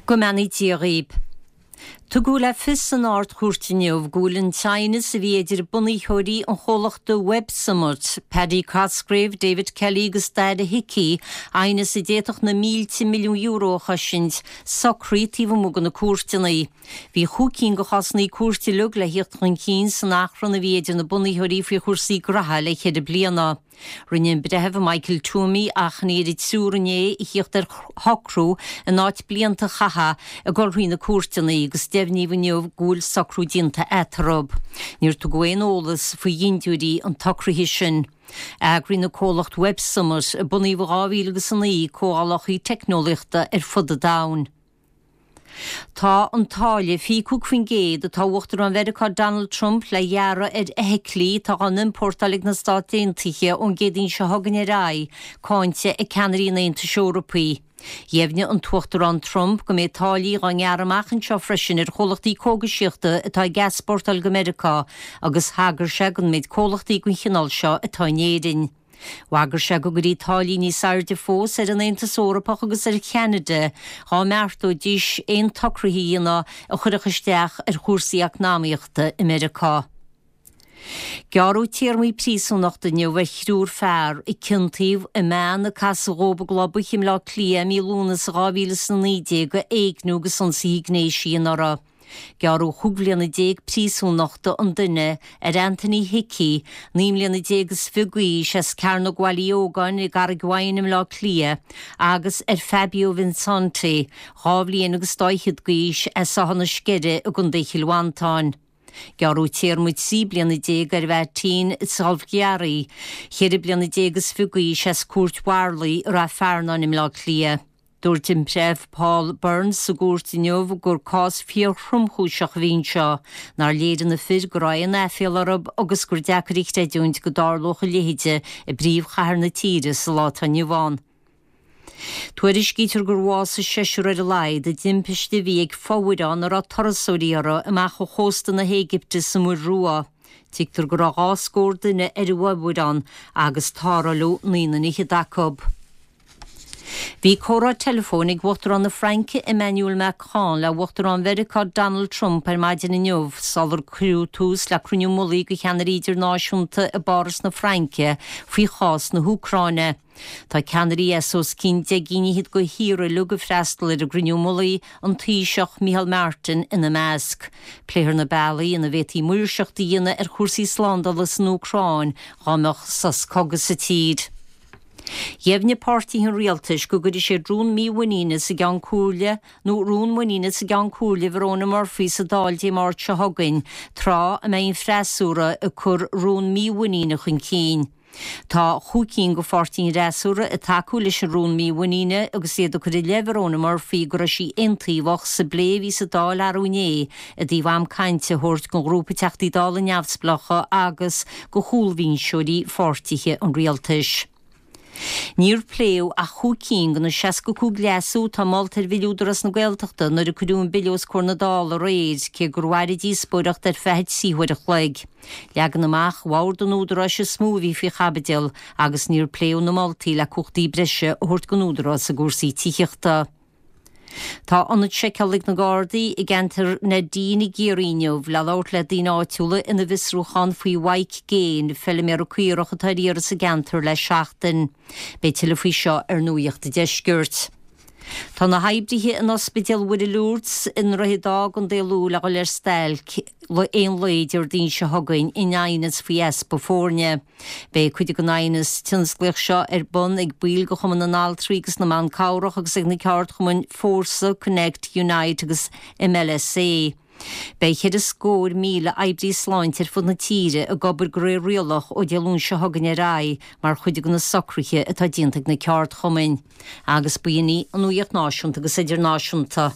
Gomani Thierry. Tugula fis an art chwrtiniwf gwlen China sy fiedir bunny hori yn cholach dy Web Summit. Paddy Cosgrave, David Kelly gystad y hici, aina sy detach na €1,000,000 chasint, socri tifo mwgan y cwrtinau. Fi chwcyn gochas na i cwrtilwg le hirt yn cyn sy'n achron y fiedir na bunny hori fi chwrsi graha le chyd y bliana. Rwy'n brehef Michael Toomey ach ni edrych sŵr yn ei hirt yr hocrw yn oed blianta chaha y golrwyn y cwrtinau gys defni fy niof gwyl socrw dinta etrob. Ni'r tugwein olas fwy indiwdi yn tocrw hisyn. Ag rwy'n y colacht Web Summit y bunny fy gafil gys yn ei coalach i technolichta ffod y dawn. Tá an táile fi cwg fi'n gyd y tá wachtar an America Donald Trump le iara hecli tá an importalig na stát eintiche o'n gedin se hagan i rai cáinte y canri na einta Siorpaí. Jefne an tuachtar an Trump go mé táli gan iarmach an seo frisin cholachtaí cógasiachta atá gasportal go America agus hagar se gan méid cholachtaí gwn chinál seo atá nédin. Wagar se go gurí táli ní sair de fós an einta Sórapach agus Canada há meartó dis ein tocrahína a chuirichasteach chwrsiach námíochta America. Gearú tíarmí prísúnachta neu bheithrúr fear I cintíh I mean na casagóba globu chim lá clia mí lúnas rávílas na nídé go éignú go son sígnéisi in ara. Gearú chuglianna déag prísúnachta an duine Anthony Hickey, nímlianna déagus figuí ses carna gwaliogan I gar gwainnim lá clia, agus Fabio Vincente, ráblíon agus stoichid gwís sahanna skede a gundéchilwantáin. Gearú tíarmúid sí blianna déag bheittín salfgiari, chéir blianna déagus figuí ses Kurt Warley ra fearnanim lá clia. Dúirtim bref Paul Burns sa gúirtinneomh gur cás fiorchrumchúiseach bhín seo, nar léidir na fir go raibh an Arab agus gur deacarícht dúint go dárlocha léide I bríomh chahar na tíre sa lá ta Nniuán. Tuairis gítar gur bhása seisiúr ar a laid a dimpis de bhí ag fáideán ar a torasóíara amach o chósta na Égypte sa mur rua. Tigtar gur a gáscór duine ar a wabúdán agus táralú nína ní hidacob. Bhí córa telefónig bhachtar an na Franke Emmanuel Macron le bhachtar an America Donald Trump ar maidin inniuh salar crú tús le cruniú mulaí go cheannar idir náisiúnta a baras na Franke faoi chás na Húcráine. Tá ceannarí esos cínte gíine hid go híra luga freistal ar a gruniú mulaí an tíiseach Michael Martin ina measc. Pléir na bailí ina bhétí múirseach díana ar chwrsaí slandalas na Úcráin rámach sas cogus sa tíd. Jefne party hin realtis go gudi sé rún mí wanine sa gan cúle nó rún wanine sa gan cúle Verona Murphy sa daldi mart se hagain tra a mein fresúra a cur rún mí wanine chun cín. Tá chúcín go fartín resúra a taú leis rún mí wanine agus sé do chud le Verona Murphy go sí intíhach sa bléhí sa dal arúné a dí bham cainte hort go grúpa teachtaí dal a neamhsplacha agus go chúlhín siúí fartiche an realtis. Níor pléw a chúcín gan na 65 glasú tá maltar viúdras na Gaeltachta nar a cudún bilios cornadal a réid ce gurhaid díspóireacht ar feheid síhuiir a chleig. Leagan amach wawr don údra se smúví fi chabedil agus níor pléw na maltí le cuchtaí brise a hort gan údra sa gúrsaí tícheachta. Tá anad seicealaigh na Gardaí I gentar na dína géiríneomh le láirt le dína áitiúla ina bhisrúchan faoi waik géin film ar a cuireach a taíar sa gentar le seachtain. Bé til faoi seo ar nuíocht a deisgurt. Tá na haibdíthe in ospidal Woody Lourdes in roihedag an déalú le goil ar stail le ein leidir dín se hagain in ainas faoi Espafórne. Bé chuide go ainas tinsgleach seo ar bun ag bíl go chuman an altrígus na man cáireach agus ag na ceart chuman Forza Connect Unite agus MLSA. Bei chéad a scór míle aibrí sláintir fud na tíre a gobar go ré rialach ó dealún se hagan ar rai mar chuide go na socraiche atá diantach na ceart chumain. Agus buoní an uíocht náisiúnta agus idir náisiúnta.